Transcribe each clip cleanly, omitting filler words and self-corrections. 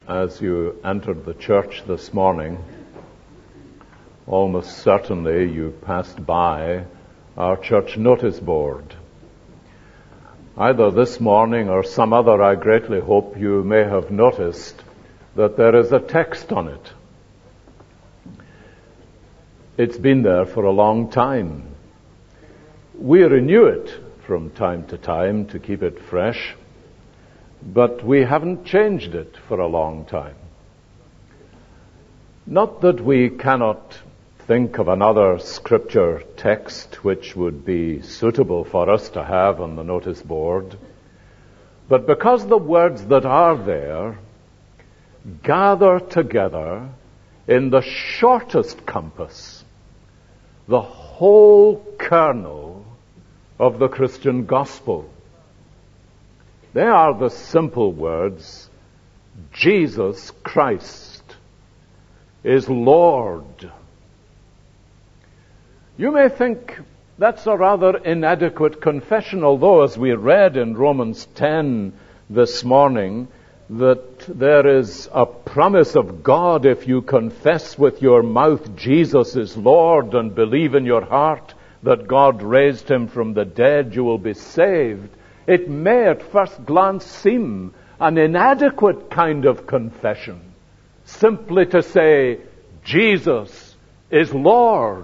As you entered the church this morning, almost certainly you passed by our church notice board. Either this morning or some other, I greatly hope you may have noticed that there is a text on it. It's been there for a long time. We renew it from time to time to keep it fresh, but we haven't changed it for a long time. Not that we cannot think of another scripture text which would be suitable for us to have on the notice board, but because the words that are there gather together in the shortest compass the whole kernel of the Christian gospel. They are the simple words, Jesus Christ is Lord. You may think that's a rather inadequate confession, although as we read in Romans 10 this morning, that there is a promise of God if you confess with your mouth Jesus is Lord and believe in your heart that God raised him from the dead, you will be saved. It may at first glance seem an inadequate kind of confession, simply to say, Jesus is Lord.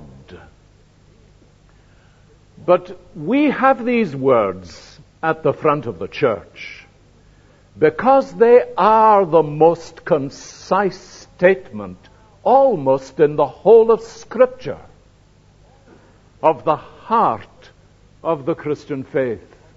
But we have these words at the front of the church because they are the most concise statement, almost in the whole of Scripture, of the heart of the Christian faith.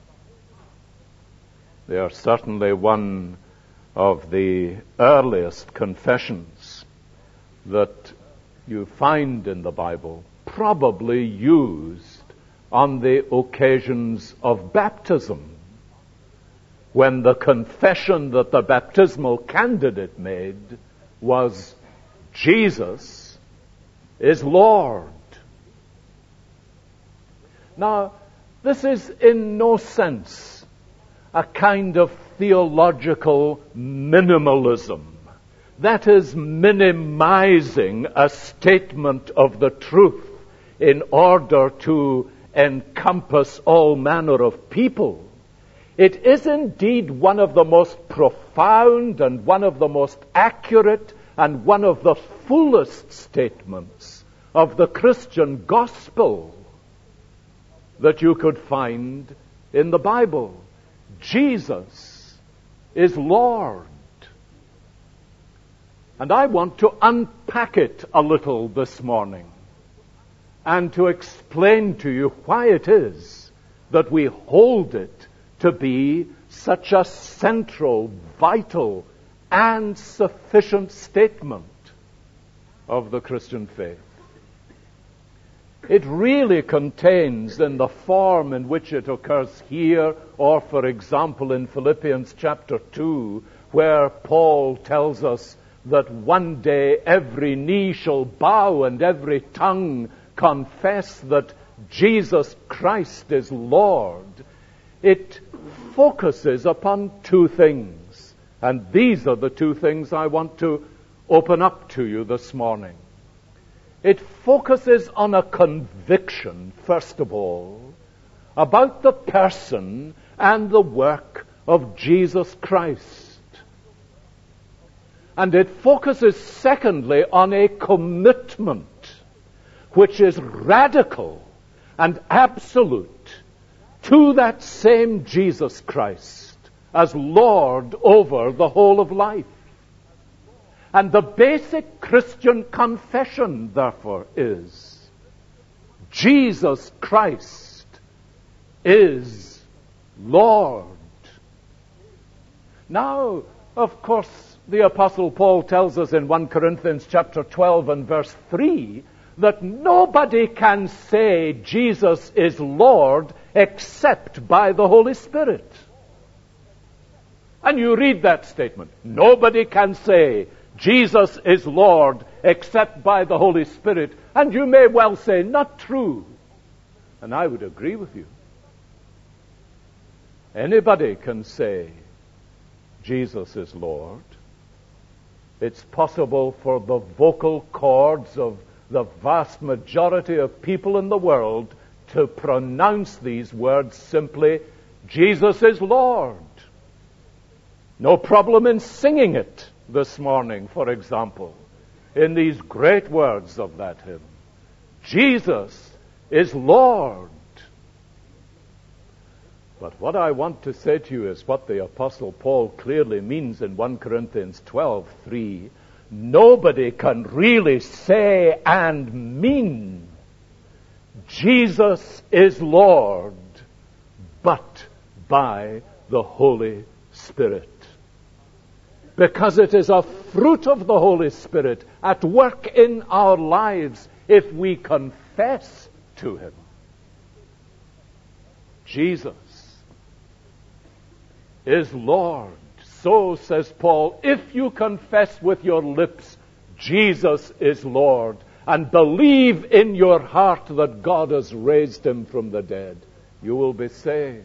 They are certainly one of the earliest confessions that you find in the Bible, probably used on the occasions of baptism, when the confession that the baptismal candidate made was, Jesus is Lord. Now, this is in no sense a kind of theological minimalism. That is minimizing a statement of the truth in order to encompass all manner of people. It is indeed one of the most profound and one of the most accurate and one of the fullest statements of the Christian gospel that you could find in the Bible. Jesus is Lord. And I want to unpack it a little this morning and to explain to you why it is that we hold it to be such a central, vital, and sufficient statement of the Christian faith. It really contains, in the form in which it occurs here, or for example in Philippians chapter 2, where Paul tells us that one day every knee shall bow and every tongue confess that Jesus Christ is Lord. It focuses upon two things, and these are the two things I want to open up to you this morning. It focuses on a conviction, first of all, about the person and the work of Jesus Christ. And it focuses, secondly, on a commitment which is radical and absolute to that same Jesus Christ as Lord over the whole of life. And the basic Christian confession, therefore, is Jesus Christ is Lord. Now, of course, the Apostle Paul tells us in 1 Corinthians chapter 12 and verse 3 that nobody can say Jesus is Lord except by the Holy Spirit. And you read that statement. Nobody can say Jesus is Lord except by the Holy Spirit. And you may well say, not true. And I would agree with you. Anybody can say Jesus is Lord. It's possible for the vocal cords of the vast majority of people in the world to pronounce these words simply, Jesus is Lord. No problem in singing it this morning, for example, in these great words of that hymn. Jesus is Lord. But what I want to say to you is what the Apostle Paul clearly means in 1 Corinthians 12:3. Nobody can really say and mean Jesus is Lord but by the Holy Spirit. Because it is a fruit of the Holy Spirit at work in our lives if we confess to Him. Jesus is Lord. So, says Paul, if you confess with your lips Jesus is Lord and believe in your heart that God has raised Him from the dead, you will be saved.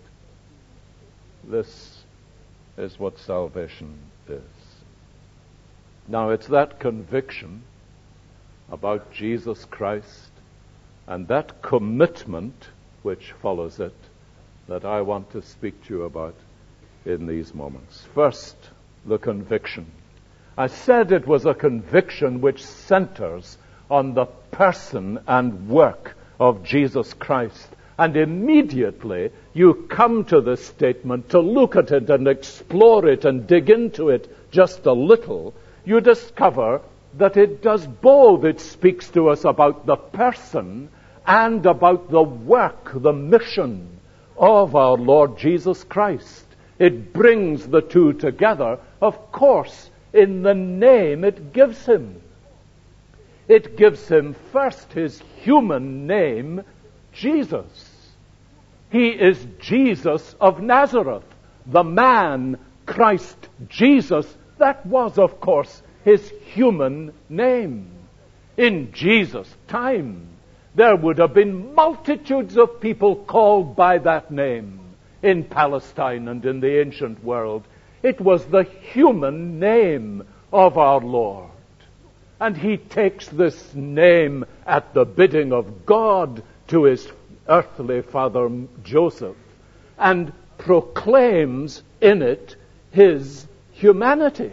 This is what salvation is. Now, it's that conviction about Jesus Christ and that commitment which follows it that I want to speak to you about in these moments. First, the conviction. I said it was a conviction which centers on the person and work of Jesus Christ. And immediately you come to this statement to look at it and explore it and dig into it just a little. You discover that it does both. It speaks to us about the person and about the work, the mission of our Lord Jesus Christ. It brings the two together, of course, in the name it gives Him. It gives Him first His human name, Jesus. He is Jesus of Nazareth, the man, Christ Jesus. That was, of course, His human name. In Jesus' time, there would have been multitudes of people called by that name in Palestine and in the ancient world. It was the human name of our Lord. And He takes this name at the bidding of God to His earthly father Joseph and proclaims in it His humanity.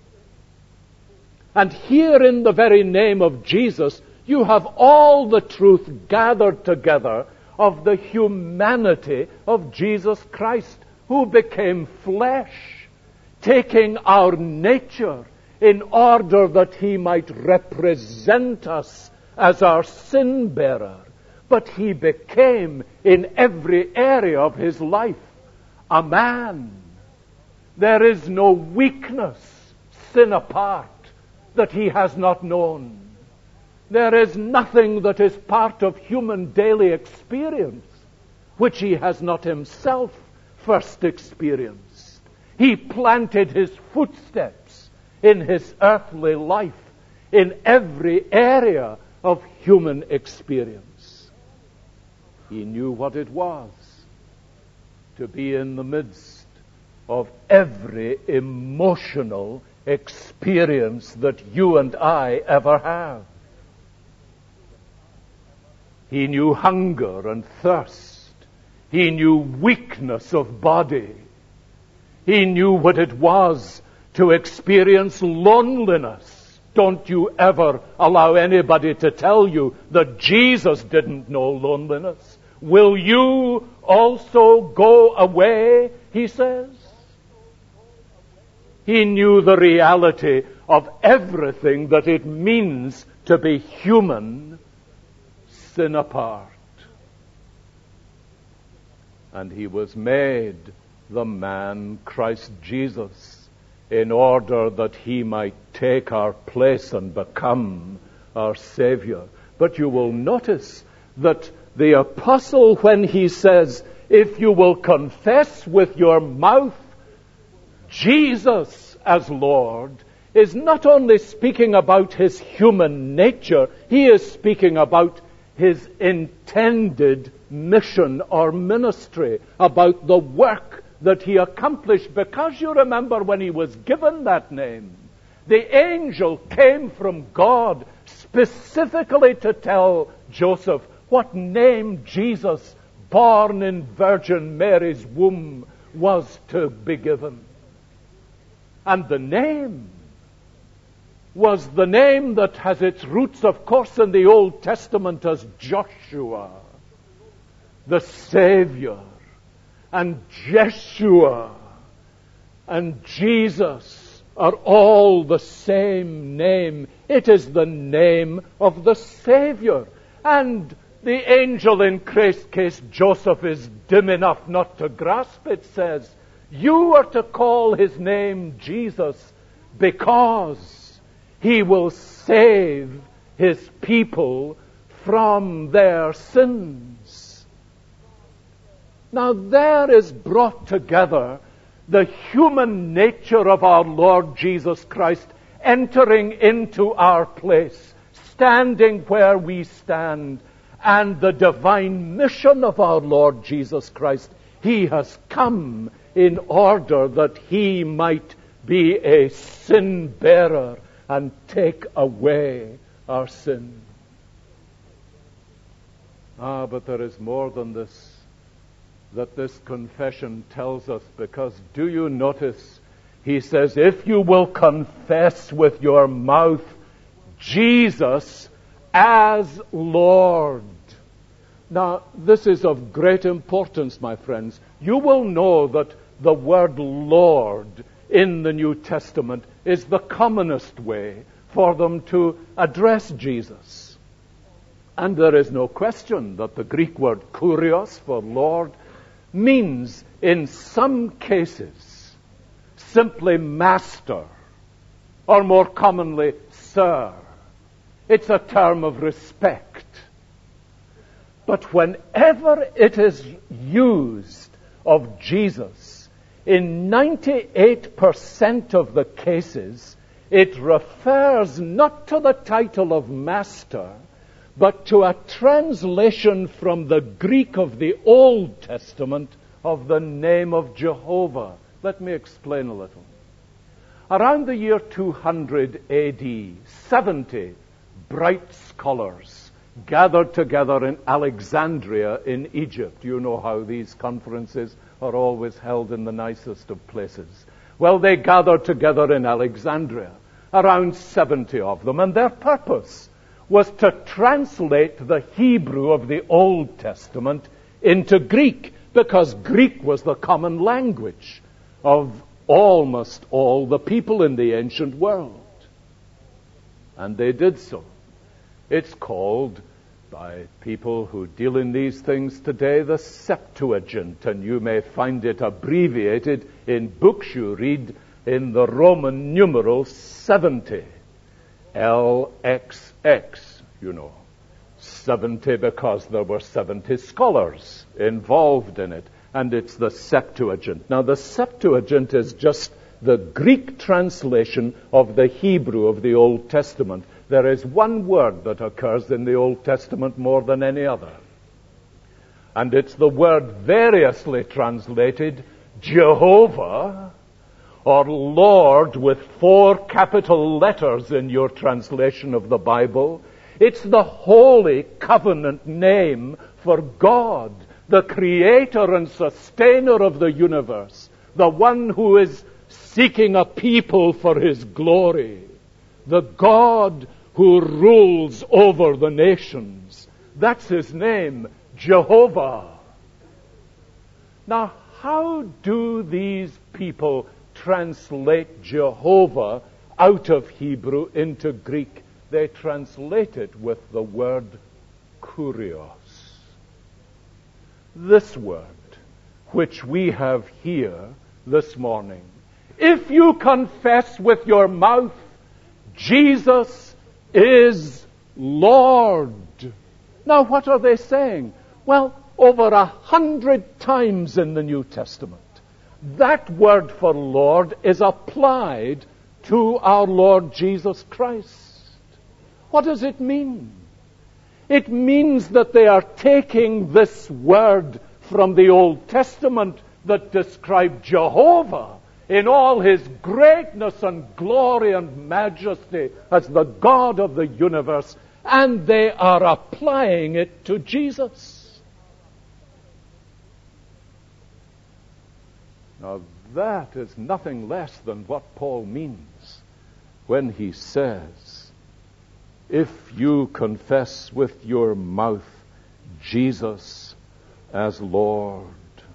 And here in the very name of Jesus, you have all the truth gathered together of the humanity of Jesus Christ, who became flesh, taking our nature in order that He might represent us as our sin bearer. But He became, in every area of His life, a man. There is no weakness, sin apart, that He has not known. There is nothing that is part of human daily experience which He has not Himself first experienced. He planted His footsteps in His earthly life in every area of human experience. He knew what it was to be in the midst of every emotional experience that you and I ever have. He knew hunger and thirst. He knew weakness of body. He knew what it was to experience loneliness. Don't you ever allow anybody to tell you that Jesus didn't know loneliness. Will you also go away, He says. He knew the reality of everything that it means to be human, sin apart. And He was made the man Christ Jesus in order that He might take our place and become our Savior. But you will notice that the apostle, when he says, if you will confess with your mouth Jesus as Lord, is not only speaking about His human nature, he is speaking about His intended mission or ministry, about the work that He accomplished. Because you remember when He was given that name, The angel came from God specifically to tell Joseph what name Jesus, born in Virgin Mary's womb, was to be given. And the name was the name that has its roots, of course, in the Old Testament as Joshua, the Savior, and Jeshua and Jesus are all the same name. It is the name of the Savior. And the angel, in case Joseph is dim enough not to grasp it, says, you are to call his name Jesus because he will save his people from their sins. Now there is brought together the human nature of our Lord Jesus Christ entering into our place, standing where we stand, and the divine mission of our Lord Jesus Christ. He has come in order that he might be a sin bearer and take away our sin. But there is more than this that this confession tells us, because do you notice, he says, if you will confess with your mouth Jesus as Lord. Now, this is of great importance, my friends. You will know that the word Lord in the New Testament is the commonest way for them to address Jesus. And there is no question that the Greek word kurios for Lord means in some cases simply master, or more commonly sir. It's a term of respect. But whenever it is used of Jesus, in 98% of the cases, it refers not to the title of master, but to a translation from the Greek of the Old Testament of the name of Jehovah. Let me explain a little. Around the year 200 AD, 70 bright scholars gathered together in Alexandria in Egypt. You know how these conferences are always held in the nicest of places. Well, they gathered together in Alexandria, around 70 of them, and their purpose was to translate the Hebrew of the Old Testament into Greek, because Greek was the common language of almost all the people in the ancient world. And they did so. It's called, by people who deal in these things today, the Septuagint, and you may find it abbreviated in books you read in the Roman numeral 70. LXX, you know. 70 because there were 70 scholars involved in it. And it's the Septuagint. Now, the Septuagint is just the Greek translation of the Hebrew of the Old Testament. There is one word that occurs in the Old Testament more than any other. And it's the word variously translated Jehovah, or Lord with 4 capital letters in your translation of the Bible. It's the holy covenant name for God, the creator and sustainer of the universe, the one who is seeking a people for his glory, the God who rules over the nations. That's his name, Jehovah. Now, how do these people translate Jehovah out of Hebrew into Greek? They translate it with the word kurios. This word, which we have here this morning. If you confess with your mouth, Jesus is Lord. Now, what are they saying? Well, over 100 times in the New Testament, that word for Lord is applied to our Lord Jesus Christ. What does it mean? It means that they are taking this word from the Old Testament that described Jehovah in all his greatness and glory and majesty as the God of the universe, and they are applying it to Jesus. Now that is nothing less than what Paul means when he says, if you confess with your mouth Jesus as Lord.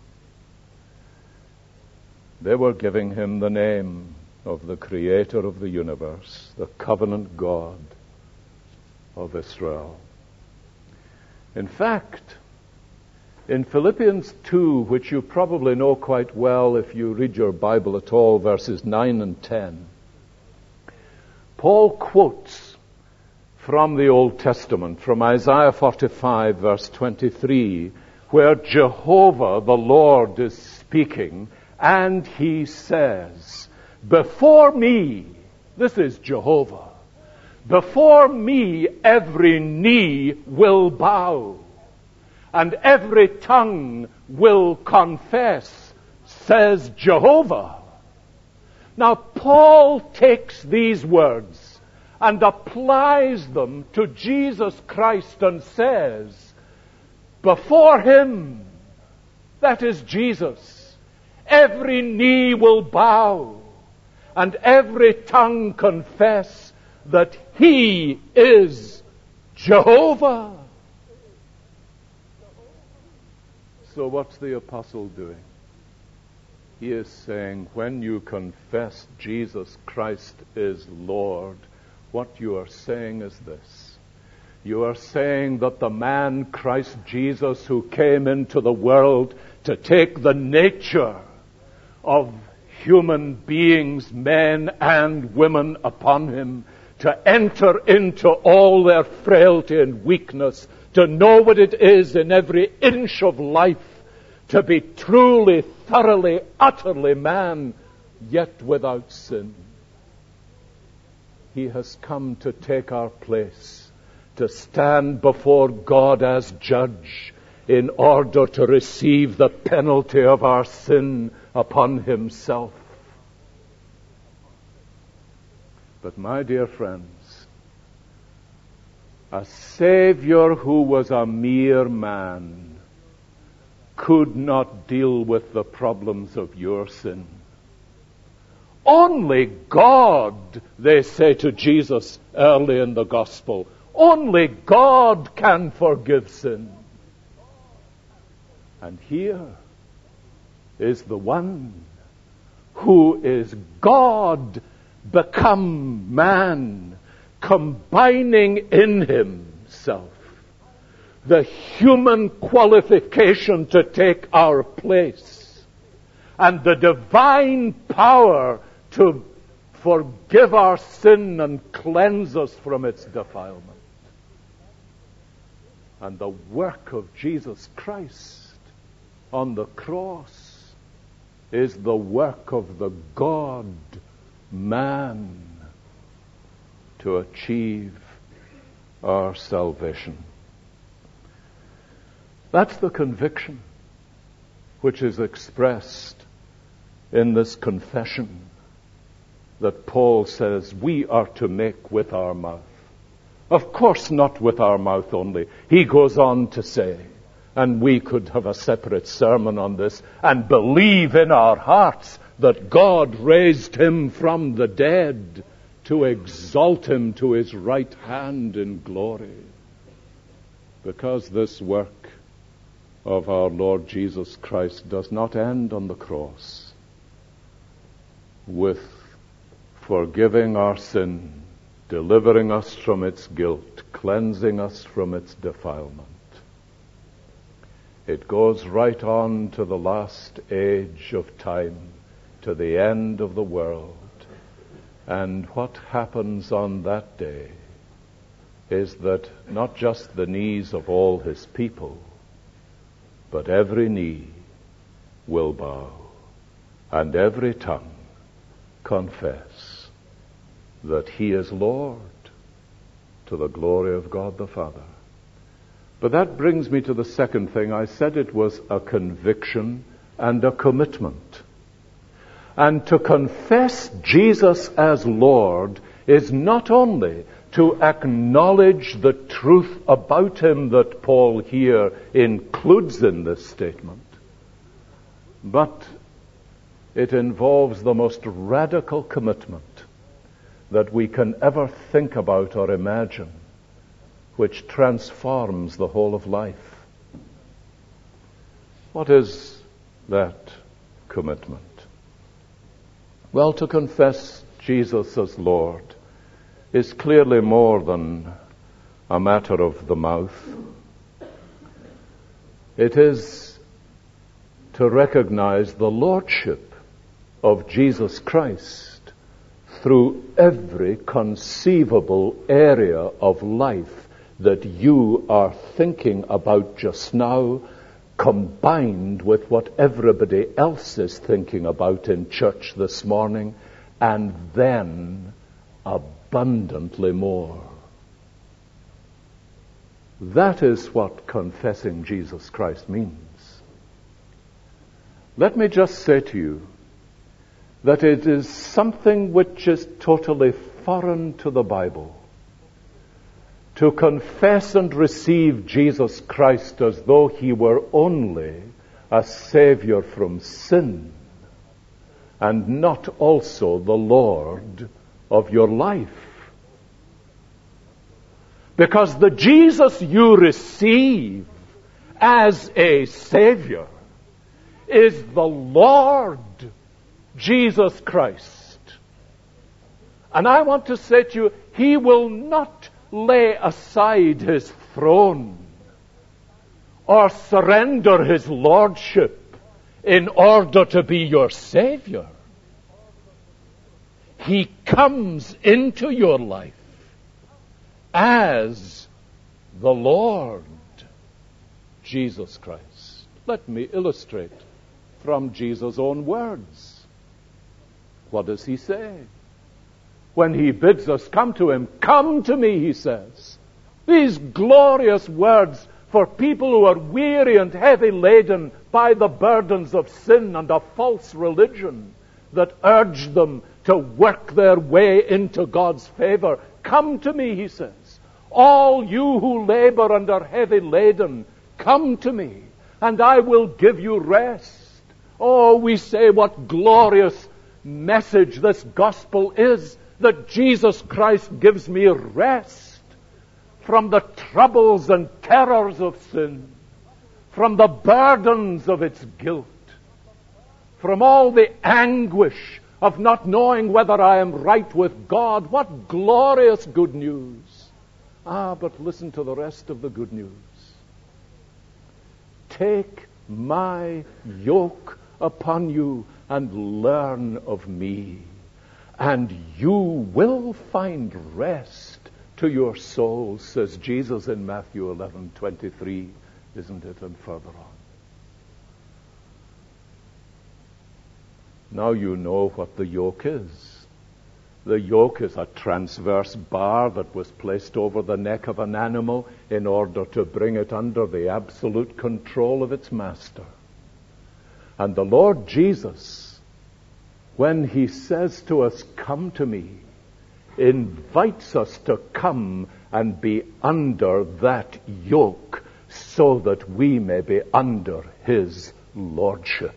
They were giving him the name of the Creator of the universe, the covenant God of Israel. In fact, in Philippians 2, which you probably know quite well if you read your Bible at all, verses 9 and 10, Paul quotes from the Old Testament, from Isaiah 45, verse 23, where Jehovah, the Lord, is speaking, and he says, before me, this is Jehovah, before me every knee will bow, and every tongue will confess, says Jehovah. Now, Paul takes these words and applies them to Jesus Christ and says, before him, that is Jesus, every knee will bow and every tongue confess that he is Jehovah. So what's the apostle doing? He is saying, when you confess Jesus Christ is Lord, what you are saying is this. You are saying that the man Christ Jesus, who came into the world to take the nature of human beings, men and women, upon him, to enter into all their frailty and weakness, to know what it is in every inch of life, to be truly, thoroughly, utterly man, yet without sin. He has come to take our place, to stand before God as judge, in order to receive the penalty of our sin upon himself. But my dear friends, a Savior who was a mere man could not deal with the problems of your sin. Only God, they say to Jesus early in the gospel, only God can forgive sin. And here is the one who is God become man, combining in himself the human qualification to take our place and the divine power to forgive our sin and cleanse us from its defilement. And the work of Jesus Christ on the cross is the work of the God-man to achieve our salvation. That's the conviction which is expressed in this confession that Paul says we are to make with our mouth. Of course, not with our mouth only. He goes on to say, and we could have a separate sermon on this, and believe in our hearts that God raised him from the dead to exalt him to his right hand in glory. Because this work of our Lord Jesus Christ does not end on the cross with forgiving our sin, delivering us from its guilt, cleansing us from its defilement. It goes right on to the last age of time, to the end of the world. And what happens on that day is that not just the knees of all his people, but every knee will bow and every tongue confess that he is Lord, to the glory of God the Father. But that brings me to the second thing. I said it was a conviction and a commitment. And to confess Jesus as Lord is not only to acknowledge the truth about him that Paul here includes in this statement, but it involves the most radical commitment that we can ever think about or imagine, which transforms the whole of life. What is that commitment? Well, to confess Jesus as Lord is clearly more than a matter of the mouth. It is to recognize the lordship of Jesus Christ through every conceivable area of life that you are thinking about just now, combined with what everybody else is thinking about in church this morning, and then abundantly more. That is what confessing Jesus Christ means. Let me just say to you that it is something which is totally foreign to the Bible to confess and receive Jesus Christ as though he were only a Savior from sin and not also the Lord of your life. Because the Jesus you receive as a Savior is the Lord Jesus Christ. And I want to say to you, he will not lay aside his throne or surrender his lordship in order to be your Savior. He comes into your life as the Lord Jesus Christ. Let me illustrate from Jesus' own words. What does he say? When he bids us come to him, come to me, he says. These glorious words for people who are weary and heavy laden by the burdens of sin and a false religion that urge them to work their way into God's favor. Come to me, he says. All you who labor and are heavy laden, come to me, and I will give you rest. Oh, we say what glorious message this gospel is, that Jesus Christ gives me rest from the troubles and terrors of sin, from the burdens of its guilt, from all the anguish of not knowing whether I am right with God. What glorious good news. But listen to the rest of the good news. Take my yoke upon you and learn of me, and you will find rest to your souls, says Jesus in Matthew 11:23, isn't it? And further on. Now you know what the yoke is. The yoke is a transverse bar that was placed over the neck of an animal in order to bring it under the absolute control of its master. And the Lord Jesus, when he says to us, come to me, invites us to come and be under that yoke so that we may be under his lordship.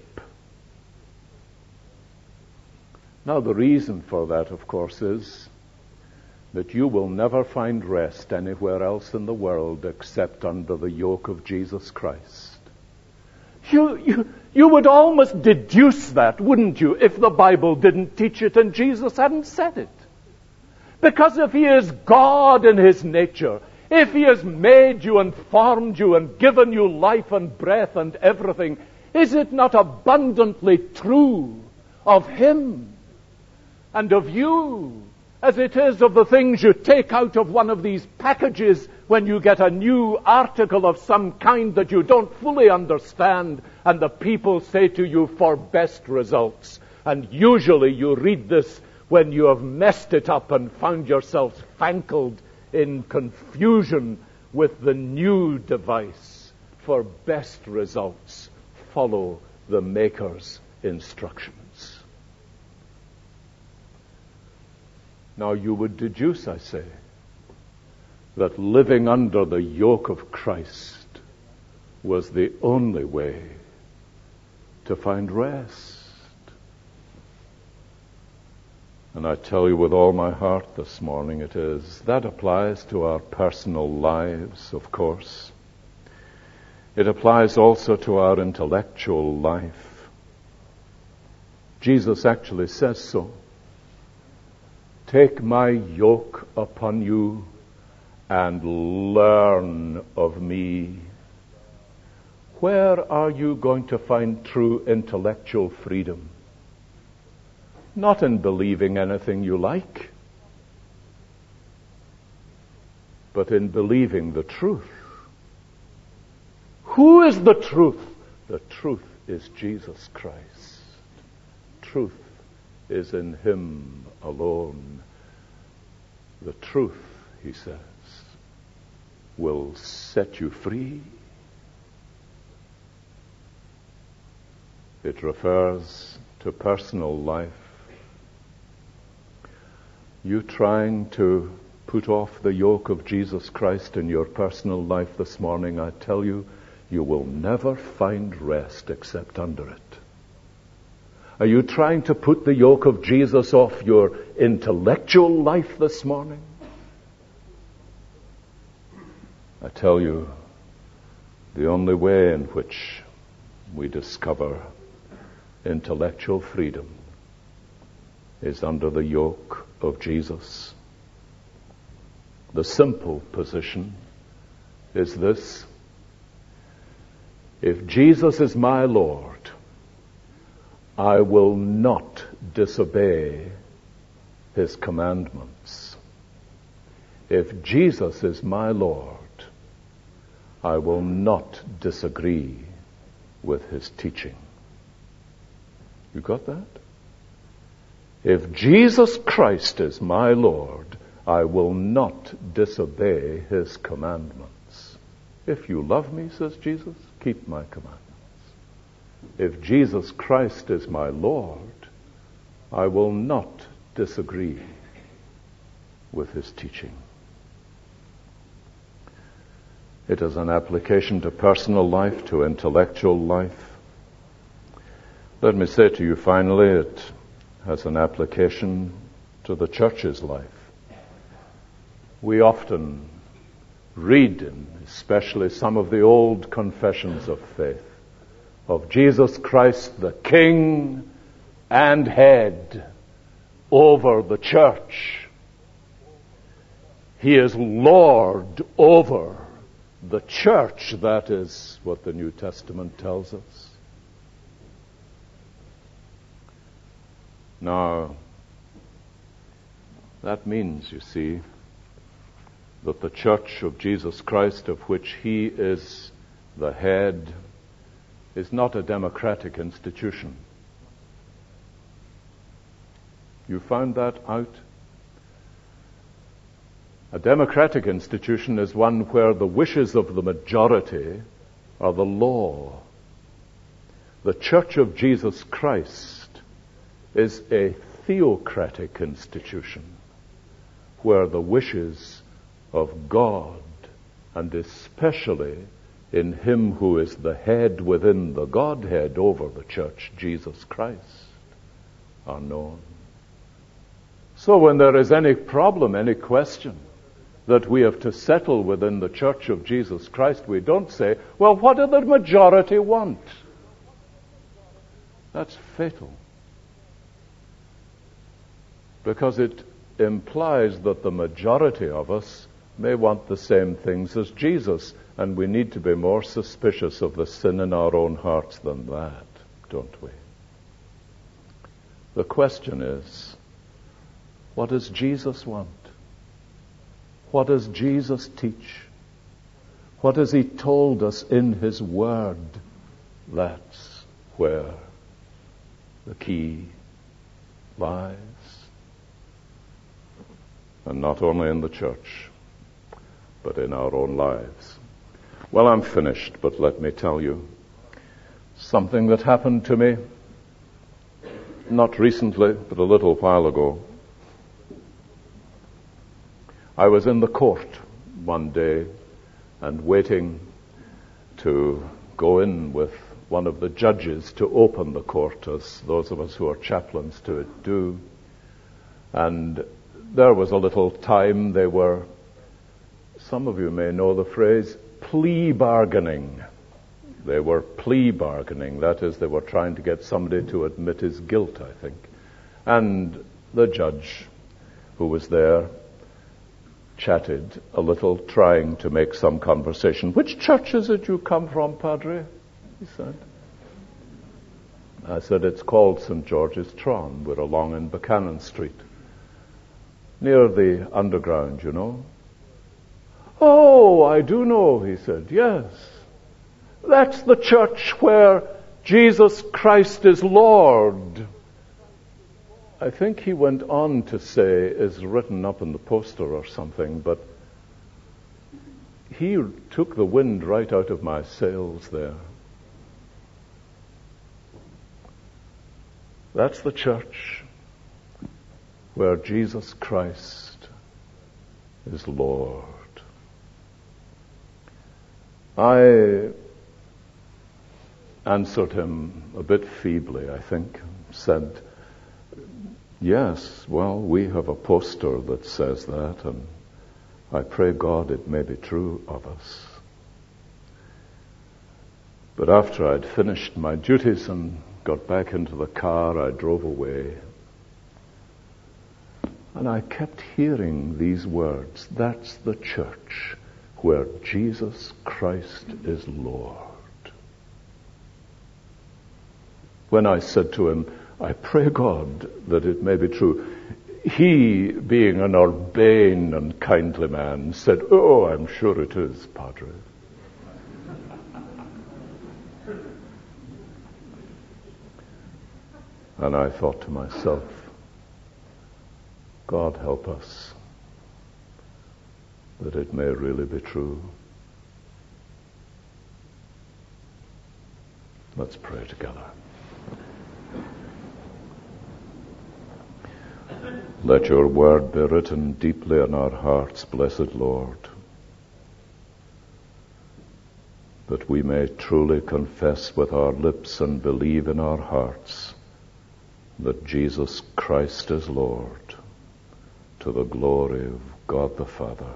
Now, the reason for that, of course, is that you will never find rest anywhere else in the world except under the yoke of Jesus Christ. You would almost deduce that, wouldn't you, if the Bible didn't teach it and Jesus hadn't said it? Because if he is God in his nature, if he has made you and formed you and given you life and breath and everything, is it not abundantly true of him and of you, as it is of the things you take out of one of these packages when you get a new article of some kind that you don't fully understand, and the people say to you, for best results. And usually you read this when you have messed it up and found yourselves fangled in confusion with the new device. For best results, follow the Maker's instructions. Now you would deduce, I say, that living under the yoke of Christ was the only way to find rest. And I tell you with all my heart this morning it is. That applies to our personal lives, of course. It applies also to our intellectual life. Jesus actually says so. Take my yoke upon you and learn of me. Where are you going to find true intellectual freedom? Not in believing anything you like, but in believing the truth. Who is the truth? The truth is Jesus Christ. Truth is in Him alone. The truth, He says, will set you free. It refers to personal life. You trying to put off the yoke of Jesus Christ in your personal life this morning, I tell you, you will never find rest except under it. Are you trying to put the yoke of Jesus off your intellectual life this morning? I tell you, the only way in which we discover intellectual freedom is under the yoke of Jesus. The simple position is this: if Jesus is my Lord, I will not disobey His commandments. If Jesus is my Lord, I will not disagree with His teaching. You got that? If Jesus Christ is my Lord, I will not disobey His commandments. If you love me, says Jesus, keep my commandments. If Jesus Christ is my Lord, I will not disagree with His teaching. It is an application to personal life, to intellectual life. Let me say to you finally, it has an application to the church's life. We often read, in especially some of the old confessions of faith, of Jesus Christ, the King and Head over the church. He is Lord over the church. That is what the New Testament tells us. Now, that means, you see, that the church of Jesus Christ, of which He is the head, is not a democratic institution. You found that out? A democratic institution is one where the wishes of the majority are the law. The Church of Jesus Christ is a theocratic institution where the wishes of God, and especially in Him who is the head within the Godhead over the church, Jesus Christ, are known. So when there is any problem, any question that we have to settle within the church of Jesus Christ, we don't say, well, what do the majority want? That's fatal. Because it implies that the majority of us may want the same things as Jesus, and we need to be more suspicious of the sin in our own hearts than that, don't we? The question is, what does Jesus want? What does Jesus teach? What has He told us in His Word? That's where the key lies. And not only in the church, but in our own lives. Well, I'm finished, but let me tell you something that happened to me, not recently, but a little while ago. I was in the court one day and waiting to go in with one of the judges to open the court, as those of us who are chaplains to it do. And there was a little time they were, some of you may know the phrase, plea bargaining. They were plea bargaining. That is, they were trying to get somebody to admit his guilt, I think. And the judge who was there chatted a little, trying to make some conversation. "Which church is it you come from, Padre?" he said. I said, "It's called St. George's Tron. We're along in Buchanan Street, near the underground, you know." "Oh, I do know," he said. "Yes. That's the church where Jesus Christ is Lord." I think he went on to say, is written up in the poster or something, but he took the wind right out of my sails there. That's the church where Jesus Christ is Lord. I answered him a bit feebly, I think, said, "Yes, well, we have a poster that says that, and I pray God it may be true of us." But after I'd finished my duties and got back into the car, I drove away. And I kept hearing these words, "That's the church where Jesus Christ is Lord." When I said to him, "I pray God that it may be true," he, being an urbane and kindly man, said, "Oh, I'm sure it is, Padre." And I thought to myself, God help us that it may really be true. Let's pray together. Let your word be written deeply in our hearts, blessed Lord, that we may truly confess with our lips and believe in our hearts that Jesus Christ is Lord, to the glory of God the Father.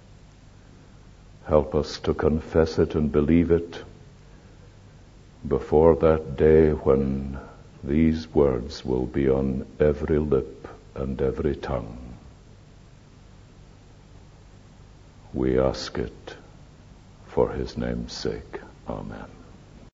Help us to confess it and believe it before that day when these words will be on every lip and every tongue. We ask it for his name's sake. Amen.